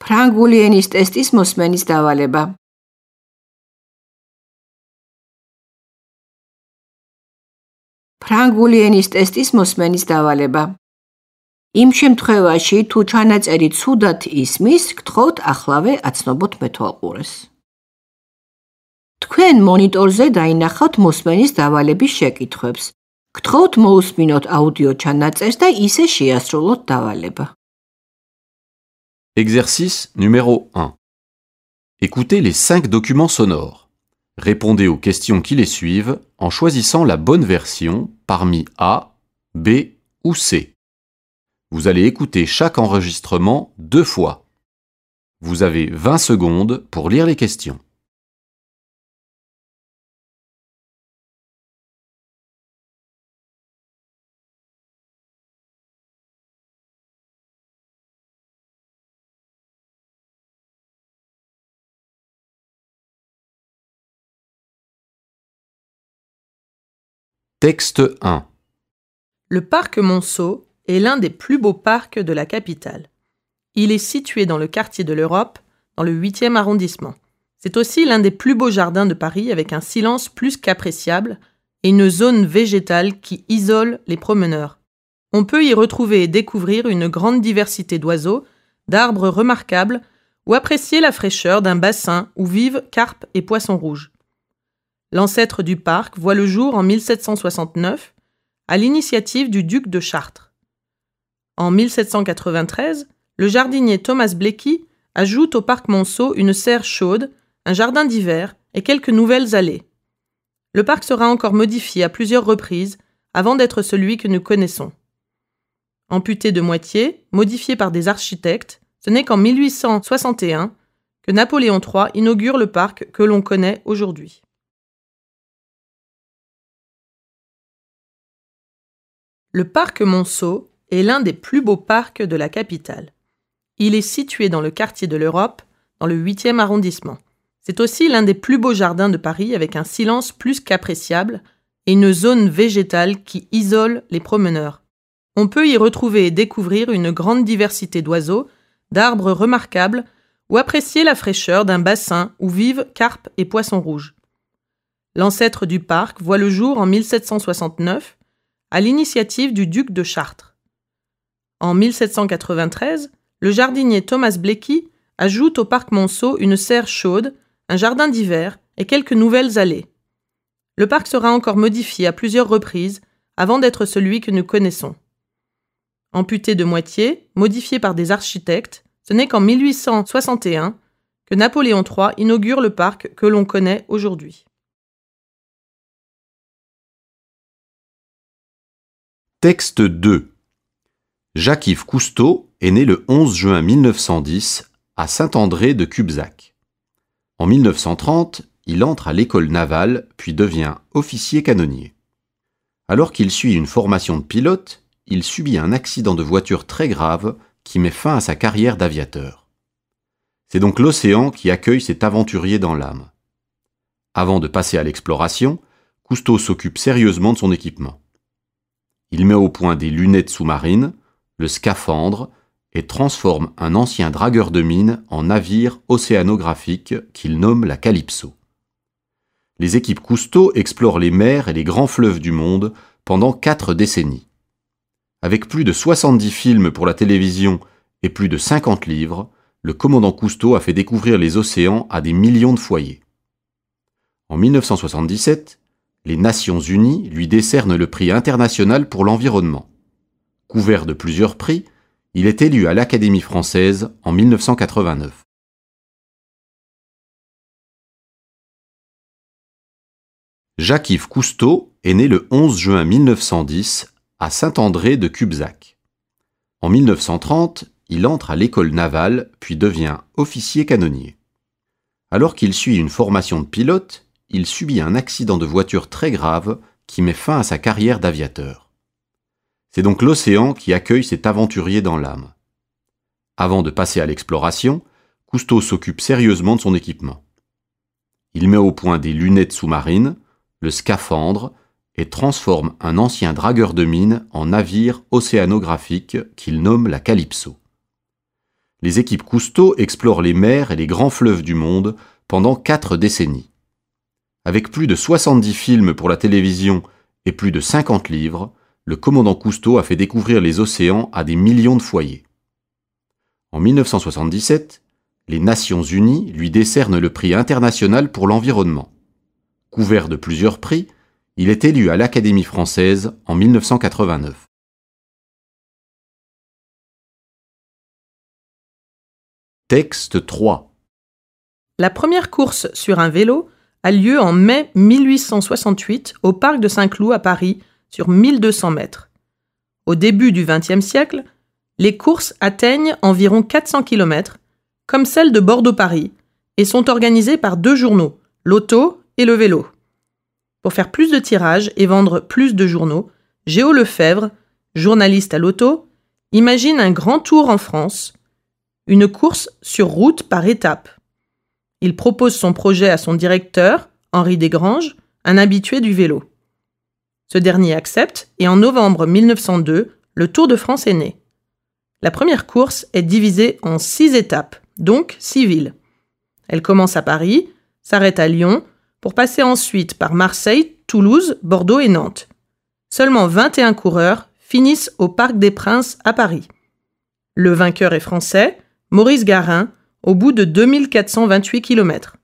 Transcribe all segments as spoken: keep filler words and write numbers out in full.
ფრანგული ენის ტესტის მოსმენის დავალება. ფრანგული ენის ტესტის მოსმენის დავალება. იმ შემთხვევაში, თუ ჩანაწერი ცუდად ისმის, გთხოვთ ახლავე აცნობოთ მეთვალყურეს. თქვენ მონიტორზე დაინახავთ მოსმენის დავალების შეკითხვებს. გთხოვთ მოусმინოთ აუდიო ჩანაწერს და ისე შეასრულოთ დავალება. Exercice numéro un. Écoutez les cinq documents sonores. Répondez aux questions qui les suivent en choisissant la bonne version parmi A, B ou C. Vous allez écouter chaque enregistrement deux fois. Vous avez vingt secondes pour lire les questions. Texte un. Le parc Monceau est l'un des plus beaux parcs de la capitale. Il est situé dans le quartier de l'Europe, dans le huitième arrondissement. C'est aussi l'un des plus beaux jardins de Paris avec un silence plus qu'appréciable et une zone végétale qui isole les promeneurs. On peut y retrouver et découvrir une grande diversité d'oiseaux, d'arbres remarquables ou apprécier la fraîcheur d'un bassin où vivent carpes et poissons rouges. L'ancêtre du parc voit le jour en mille sept cent soixante-neuf à l'initiative du duc de Chartres. En mille sept cent quatre-vingt-treize, le jardinier Thomas Blecky ajoute au parc Monceau une serre chaude, un jardin d'hiver et quelques nouvelles allées. Le parc sera encore modifié à plusieurs reprises avant d'être celui que nous connaissons. Amputé de moitié, modifié par des architectes, ce n'est qu'en mille huit cent soixante et un que Napoléon trois inaugure le parc que l'on connaît aujourd'hui. Le parc Monceau est l'un des plus beaux parcs de la capitale. Il est situé dans le quartier de l'Europe, dans le huitième arrondissement. C'est aussi l'un des plus beaux jardins de Paris avec un silence plus qu'appréciable et une zone végétale qui isole les promeneurs. On peut y retrouver et découvrir une grande diversité d'oiseaux, d'arbres remarquables ou apprécier la fraîcheur d'un bassin où vivent carpes et poissons rouges. L'ancêtre du parc voit le jour en mille sept cent soixante-neuf à l'initiative du duc de Chartres. En mille sept cent quatre-vingt-treize, le jardinier Thomas Blecky ajoute au parc Monceau une serre chaude, un jardin d'hiver et quelques nouvelles allées. Le parc sera encore modifié à plusieurs reprises avant d'être celui que nous connaissons. Amputé de moitié, modifié par des architectes, ce n'est qu'en mille huit cent soixante et un que Napoléon trois inaugure le parc que l'on connaît aujourd'hui. Texte deux. Jacques-Yves Cousteau est né le onze juin mille neuf cent dix à Saint-André de Cubzac. En mille neuf cent trente, il entre à l'école navale puis devient officier canonnier. Alors qu'il suit une formation de pilote, il subit un accident de voiture très grave qui met fin à sa carrière d'aviateur. C'est donc l'océan qui accueille cet aventurier dans l'âme. Avant de passer à l'exploration, Cousteau s'occupe sérieusement de son équipement. Il met au point des lunettes sous-marines, le scaphandre et transforme un ancien dragueur de mines en navire océanographique qu'il nomme la Calypso. Les équipes Cousteau explorent les mers et les grands fleuves du monde pendant quatre décennies. Avec plus de soixante-dix films pour la télévision et plus de cinquante livres, le commandant Cousteau a fait découvrir les océans à des millions de foyers. En mille neuf cent soixante-dix-sept, les Nations Unies lui décernent le prix international pour l'environnement. Couvert de plusieurs prix, il est élu à l'Académie française en mille neuf cent quatre-vingt-neuf. Jacques-Yves Cousteau est né le onze juin mille neuf cent dix à Saint-André de Cubzac. En mille neuf cent trente, il entre à l'école navale puis devient officier canonnier. Alors qu'il suit une formation de pilote, il subit un accident de voiture très grave qui met fin à sa carrière d'aviateur. C'est donc l'océan qui accueille cet aventurier dans l'âme. Avant de passer à l'exploration, Cousteau s'occupe sérieusement de son équipement. Il met au point des lunettes sous-marines, le scaphandre et transforme un ancien dragueur de mines en navire océanographique qu'il nomme la Calypso. les équipes Cousteau explorent les mers et les grands fleuves du monde pendant quatre décennies. Avec plus de soixante-dix films pour la télévision et plus de cinquante livres, le commandant Cousteau a fait découvrir les océans à des millions de foyers. En mille neuf cent soixante-dix-sept, les Nations Unies lui décernent le prix international pour l'environnement. Couvert de plusieurs prix, il est élu à l'Académie française en mille neuf cent quatre-vingt-neuf. Texte trois. La première course sur un vélo a lieu en mai mille huit cent soixante-huit au parc de Saint-Cloud à Paris, sur mille deux cents mètres. Au début du vingtième siècle, les courses atteignent environ quatre cents kilomètres, comme celle de Bordeaux-Paris, et sont organisées par deux journaux, l'Auto et le Vélo. Pour faire plus de tirages et vendre plus de journaux, Géo Lefebvre, journaliste à l'Auto, imagine un grand tour en France, une course sur route par étapes. Il propose son projet à son directeur, Henri Desgranges, un habitué du vélo. Ce dernier accepte et en novembre mille neuf cent deux, le Tour de France est né. La première course est divisée en six étapes, donc six villes. Elle commence à Paris, s'arrête à Lyon, pour passer ensuite par Marseille, Toulouse, Bordeaux et Nantes. Seulement vingt et un coureurs finissent au Parc des Princes à Paris. Le vainqueur est français, Maurice Garin, au bout de deux mille quatre cent vingt-huit kilomètres.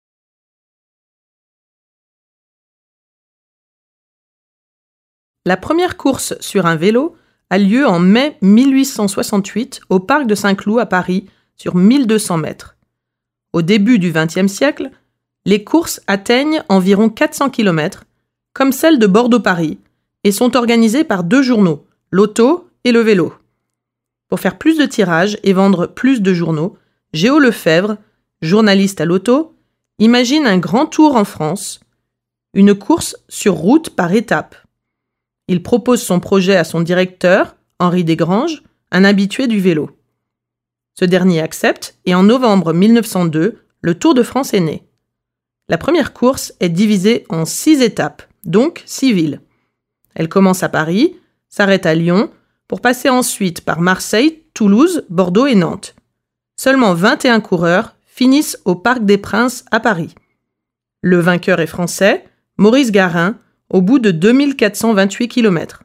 La première course sur un vélo a lieu en mai mille huit cent soixante-huit au parc de Saint-Cloud à Paris, sur mille deux cents mètres. Au début du vingtième siècle, les courses atteignent environ quatre cents kilomètres, comme celle de Bordeaux-Paris, et sont organisées par deux journaux, l'Auto et le Vélo. Pour faire plus de tirages et vendre plus de journaux, Géo Lefebvre, journaliste à l'Auto, imagine un grand tour en France, une course sur route par étapes. Il propose son projet à son directeur, Henri Desgranges, un habitué du vélo. Ce dernier accepte et en novembre mille neuf cent deux, le Tour de France est né. La première course est divisée en six étapes, donc six villes. Elle commence à Paris, s'arrête à Lyon, pour passer ensuite par Marseille, Toulouse, Bordeaux et Nantes. Seulement vingt et un coureurs finissent au Parc des Princes à Paris. Le vainqueur est français, Maurice Garin, au bout de deux mille quatre cent vingt-huit kilomètres.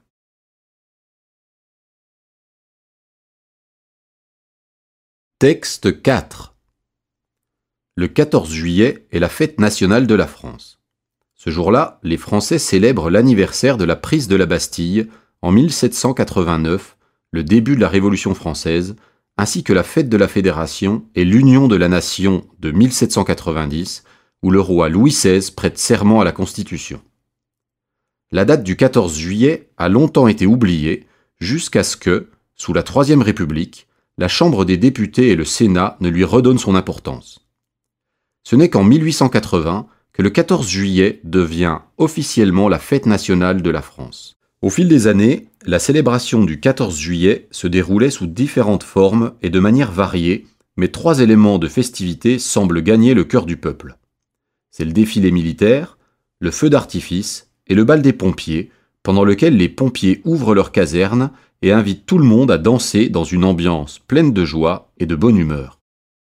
Texte quatre. Le quatorze juillet est la fête nationale de la France. Ce jour-là, les Français célèbrent l'anniversaire de la prise de la Bastille en mille sept cent quatre-vingt-neuf, le début de la Révolution française, ainsi que la fête de la Fédération et l'Union de la Nation de mille sept cent quatre-vingt-dix, où le roi Louis seize prête serment à la Constitution. La date du quatorze juillet a longtemps été oubliée, jusqu'à ce que, sous la Troisième République, la Chambre des députés et le Sénat ne lui redonnent son importance. Ce n'est qu'en mille huit cent quatre-vingts que le quatorze juillet devient officiellement la fête nationale de la France. Au fil des années, la célébration du quatorze juillet se déroulait sous différentes formes et de manière variée, mais trois éléments de festivité semblent gagner le cœur du peuple. C'est le défilé militaire, le feu d'artifice et le bal des pompiers, pendant lequel les pompiers ouvrent leurs casernes et invitent tout le monde à danser dans une ambiance pleine de joie et de bonne humeur.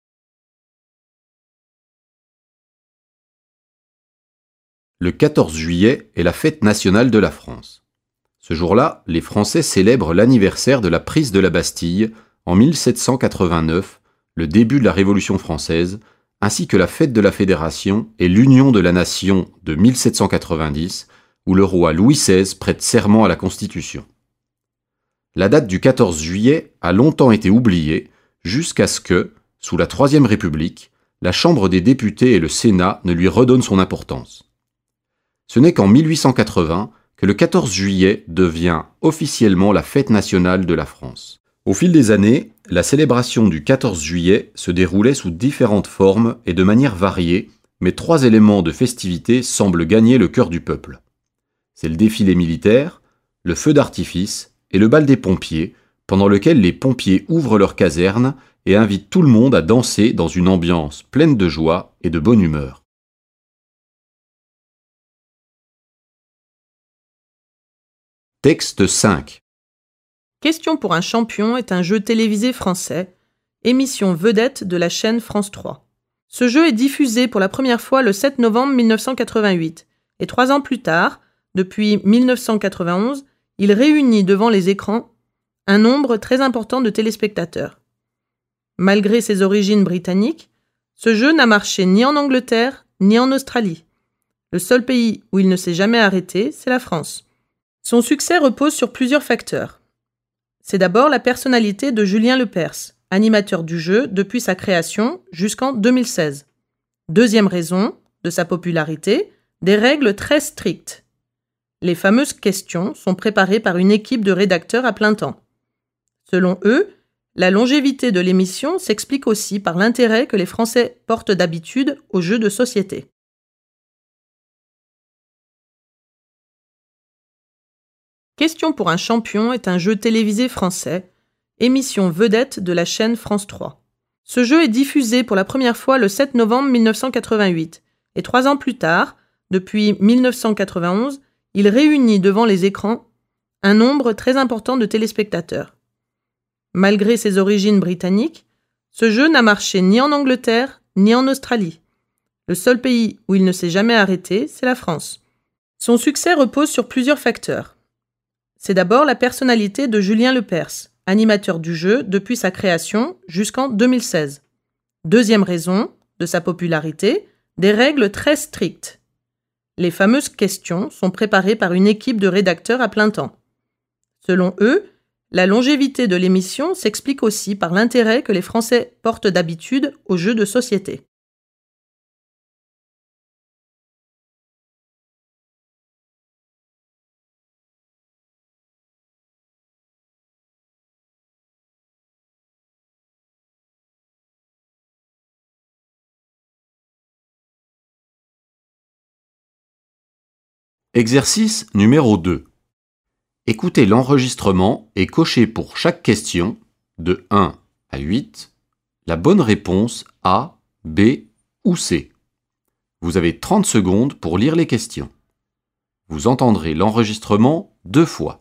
Le quatorze juillet est la fête nationale de la France. Ce jour-là, les Français célèbrent l'anniversaire de la prise de la Bastille en mille sept cent quatre-vingt-neuf, le début de la Révolution française, ainsi que la fête de la Fédération et l'Union de la Nation de mille sept cent quatre-vingt-dix, où le roi Louis seize prête serment à la Constitution. La date du quatorze juillet a longtemps été oubliée, jusqu'à ce que, sous la Troisième République, la Chambre des députés et le Sénat ne lui redonnent son importance. Ce n'est qu'en mille huit cent quatre-vingts que le quatorze juillet devient officiellement la fête nationale de la France. Au fil des années, la célébration du quatorze juillet se déroulait sous différentes formes et de manière variée, mais trois éléments de festivité semblent gagner le cœur du peuple. C'est le défilé militaire, le feu d'artifice et le bal des pompiers, pendant lequel les pompiers ouvrent leurs casernes et invitent tout le monde à danser dans une ambiance pleine de joie et de bonne humeur. Texte cinq. Question pour un champion est un jeu télévisé français, émission vedette de la chaîne France trois. Ce jeu est diffusé pour la première fois le sept novembre mille neuf cent quatre-vingt-huit, et trois ans plus tard, depuis mille neuf cent quatre-vingt-onze, il réunit devant les écrans un nombre très important de téléspectateurs. Malgré ses origines britanniques, ce jeu n'a marché ni en Angleterre ni en Australie. Le seul pays où il ne s'est jamais arrêté, c'est la France. Son succès repose sur plusieurs facteurs. C'est d'abord la personnalité de Julien Lepers, animateur du jeu depuis sa création jusqu'en deux mille seize. Deuxième raison de sa popularité, des règles très strictes. Les fameuses questions sont préparées par une équipe de rédacteurs à plein temps. Selon eux, la longévité de l'émission s'explique aussi par l'intérêt que les Français portent d'habitude aux jeux de société. Question pour un champion est un jeu télévisé français, émission vedette de la chaîne France trois. Ce jeu est diffusé pour la première fois le sept novembre mille neuf cent quatre-vingt-huit, et trois ans plus tard, depuis mille neuf cent quatre-vingt-onze, il réunit devant les écrans un nombre très important de téléspectateurs. Malgré ses origines britanniques, ce jeu n'a marché ni en Angleterre ni en Australie. Le seul pays où il ne s'est jamais arrêté, c'est la France. Son succès repose sur plusieurs facteurs. C'est d'abord la personnalité de Julien Lepers, animateur du jeu depuis sa création jusqu'en deux mille seize. Deuxième raison de sa popularité, des règles très strictes. Les fameuses questions sont préparées par une équipe de rédacteurs à plein temps. Selon eux, la longévité de l'émission s'explique aussi par l'intérêt que les Français portent d'habitude aux jeux de société. Exercice numéro deux. Écoutez l'enregistrement et cochez pour chaque question, de un à huit, la bonne réponse A, B ou C. Vous avez trente secondes pour lire les questions. Vous entendrez l'enregistrement deux fois.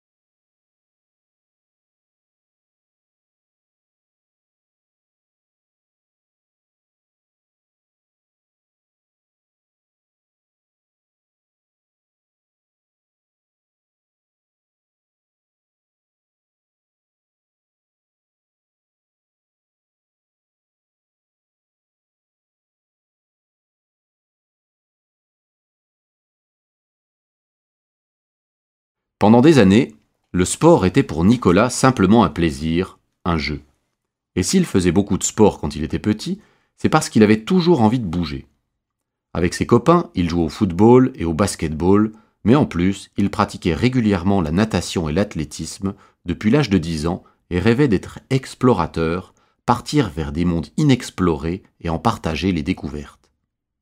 Pendant des années, le sport était pour Nicolas simplement un plaisir, un jeu. Et s'il faisait beaucoup de sport quand il était petit, c'est parce qu'il avait toujours envie de bouger. Avec ses copains, il jouait au football et au basketball, mais en plus, il pratiquait régulièrement la natation et l'athlétisme depuis l'âge de dix ans et rêvait d'être explorateur, partir vers des mondes inexplorés et en partager les découvertes.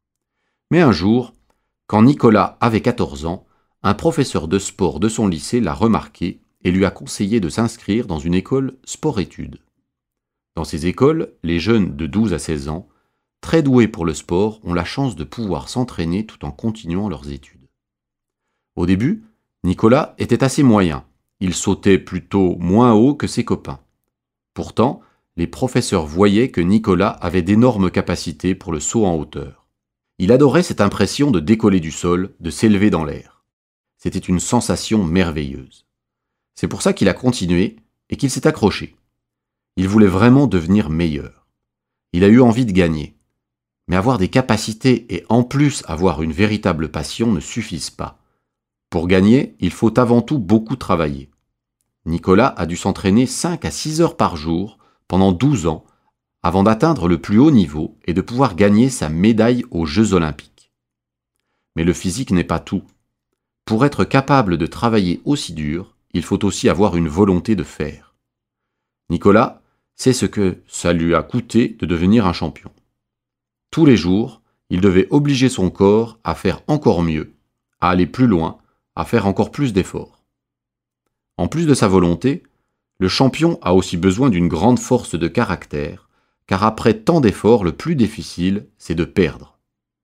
Mais un jour, quand Nicolas avait quatorze ans, un professeur de sport de son lycée l'a remarqué et lui a conseillé de s'inscrire dans une école sport-études. Dans ces écoles, les jeunes de douze à seize ans, très doués pour le sport, ont la chance de pouvoir s'entraîner tout en continuant leurs études. Au début, Nicolas était assez moyen. Il sautait plutôt moins haut que ses copains. Pourtant, les professeurs voyaient que Nicolas avait d'énormes capacités pour le saut en hauteur. Il adorait cette impression de décoller du sol, de s'élever dans l'air. C'était une sensation merveilleuse. C'est pour ça qu'il a continué et qu'il s'est accroché. Il voulait vraiment devenir meilleur. Il a eu envie de gagner. Mais avoir des capacités et en plus avoir une véritable passion ne suffisent pas. Pour gagner, il faut avant tout beaucoup travailler. Nicolas a dû s'entraîner cinq à six heures par jour pendant douze ans avant d'atteindre le plus haut niveau et de pouvoir gagner sa médaille aux Jeux Olympiques. Mais le physique n'est pas tout. Pour être capable de travailler aussi dur, il faut aussi avoir une volonté de faire. Nicolas sait ce que ça lui a coûté de devenir un champion. Tous les jours, il devait obliger son corps à faire encore mieux, à aller plus loin, à faire encore plus d'efforts. En plus de sa volonté, le champion a aussi besoin d'une grande force de caractère, car après tant d'efforts, le plus difficile, c'est de perdre.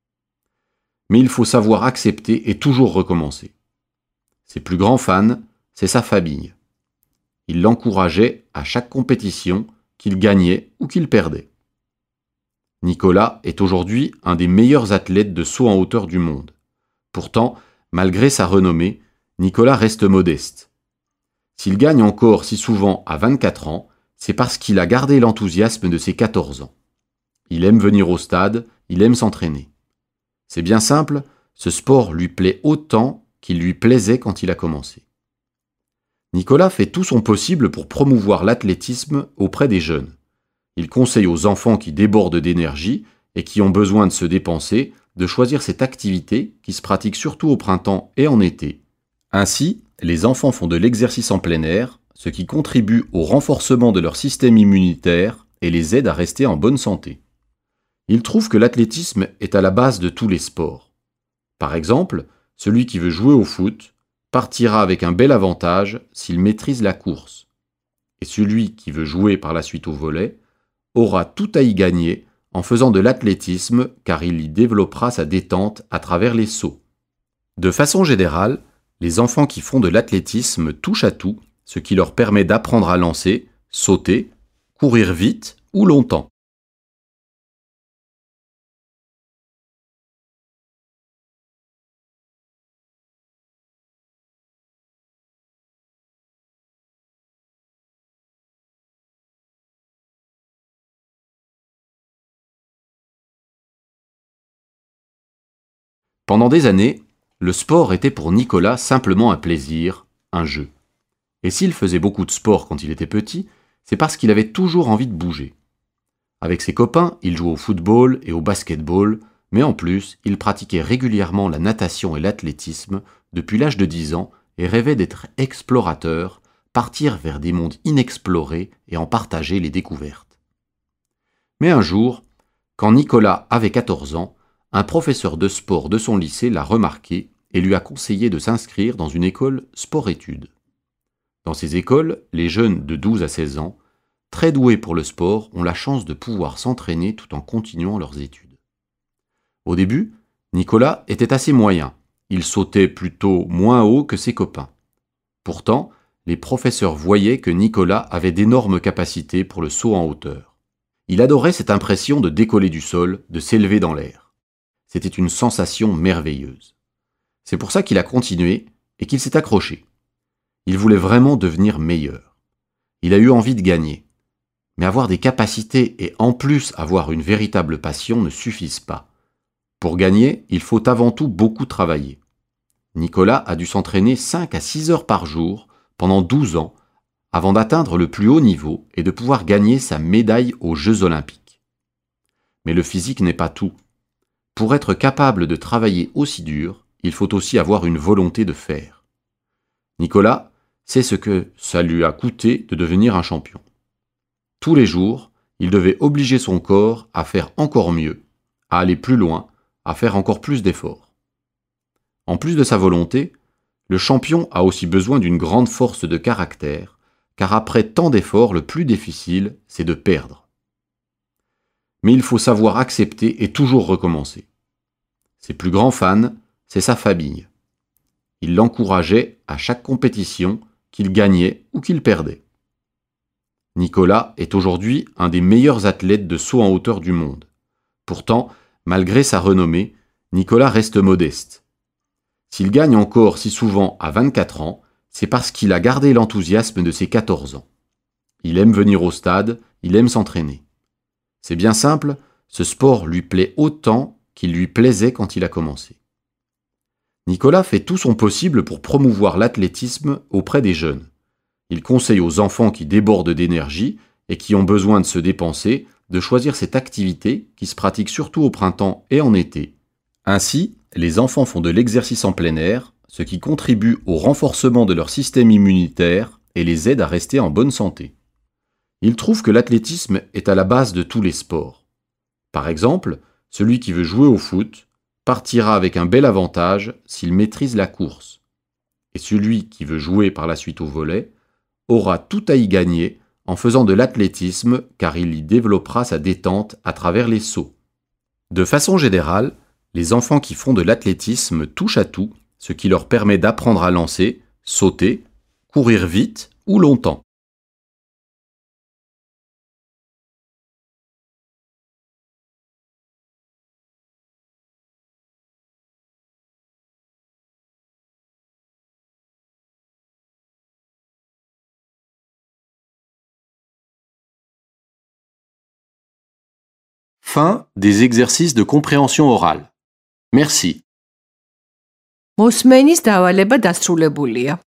Mais il faut savoir accepter et toujours recommencer. Ses plus grands fans, c'est sa famille. Il l'encourageait à chaque compétition qu'il gagnait ou qu'il perdait. Nicolas est aujourd'hui un des meilleurs athlètes de saut en hauteur du monde. Pourtant, malgré sa renommée, Nicolas reste modeste. S'il gagne encore si souvent à vingt-quatre ans, c'est parce qu'il a gardé l'enthousiasme de ses quatorze ans. Il aime venir au stade, il aime s'entraîner. C'est bien simple, ce sport lui plaît autant qu'il lui plaisait quand il a commencé. Nicolas fait tout son possible pour promouvoir l'athlétisme auprès des jeunes. Il conseille aux enfants qui débordent d'énergie et qui ont besoin de se dépenser de choisir cette activité qui se pratique surtout au printemps et en été. Ainsi, les enfants font de l'exercice en plein air, ce qui contribue au renforcement de leur système immunitaire et les aide à rester en bonne santé. Il trouve que l'athlétisme est à la base de tous les sports. Par exemple, celui qui veut jouer au foot partira avec un bel avantage s'il maîtrise la course. Et celui qui veut jouer par la suite au volley aura tout à y gagner en faisant de l'athlétisme car il y développera sa détente à travers les sauts. De façon générale, les enfants qui font de l'athlétisme touchent à tout, ce qui leur permet d'apprendre à lancer, sauter, courir vite ou longtemps. Pendant des années, le sport était pour Nicolas simplement un plaisir, un jeu. Et s'il faisait beaucoup de sport quand il était petit, c'est parce qu'il avait toujours envie de bouger. Avec ses copains, il jouait au football et au basketball, mais en plus, il pratiquait régulièrement la natation et l'athlétisme depuis l'âge de dix ans et rêvait d'être explorateur, partir vers des mondes inexplorés et en partager les découvertes. Mais un jour, quand Nicolas avait quatorze ans, un professeur de sport de son lycée l'a remarqué et lui a conseillé de s'inscrire dans une école sport-études. Dans ces écoles, les jeunes de douze à seize ans, très doués pour le sport, ont la chance de pouvoir s'entraîner tout en continuant leurs études. Au début, Nicolas était assez moyen. Il sautait plutôt moins haut que ses copains. Pourtant, les professeurs voyaient que Nicolas avait d'énormes capacités pour le saut en hauteur. Il adorait cette impression de décoller du sol, de s'élever dans l'air. C'était une sensation merveilleuse. C'est pour ça qu'il a continué et qu'il s'est accroché. Il voulait vraiment devenir meilleur. Il a eu envie de gagner. Mais avoir des capacités et en plus avoir une véritable passion ne suffisent pas. Pour gagner, il faut avant tout beaucoup travailler. Nicolas a dû s'entraîner cinq à six heures par jour pendant douze ans avant d'atteindre le plus haut niveau et de pouvoir gagner sa médaille aux Jeux Olympiques. Mais le physique n'est pas tout. Pour être capable de travailler aussi dur, il faut aussi avoir une volonté de faire. Nicolas sait ce que ça lui a coûté de devenir un champion. Tous les jours, il devait obliger son corps à faire encore mieux, à aller plus loin, à faire encore plus d'efforts. En plus de sa volonté, le champion a aussi besoin d'une grande force de caractère, car après tant d'efforts, le plus difficile, c'est de perdre. Mais il faut savoir accepter et toujours recommencer. Ses plus grands fans, c'est sa famille. Il l'encourageait à chaque compétition, qu'il gagnait ou qu'il perdait. Nicolas est aujourd'hui un des meilleurs athlètes de saut en hauteur du monde. Pourtant, malgré sa renommée, Nicolas reste modeste. S'il gagne encore si souvent à vingt-quatre ans, c'est parce qu'il a gardé l'enthousiasme de ses quatorze ans. Il aime venir au stade, il aime s'entraîner. C'est bien simple, ce sport lui plaît autant qu'il lui plaisait quand il a commencé. Nicolas fait tout son possible pour promouvoir l'athlétisme auprès des jeunes. Il conseille aux enfants qui débordent d'énergie et qui ont besoin de se dépenser de choisir cette activité qui se pratique surtout au printemps et en été. Ainsi, les enfants font de l'exercice en plein air, ce qui contribue au renforcement de leur système immunitaire et les aide à rester en bonne santé. Il trouve que l'athlétisme est à la base de tous les sports. Par exemple, celui qui veut jouer au foot partira avec un bel avantage s'il maîtrise la course. Et celui qui veut jouer par la suite au volley aura tout à y gagner en faisant de l'athlétisme car il y développera sa détente à travers les sauts. De façon générale, les enfants qui font de l'athlétisme touchent à tout, ce qui leur permet d'apprendre à lancer, sauter, courir vite ou longtemps. Fin des exercices de compréhension orale. Merci. მოსმენის დავალება დასრულებულია.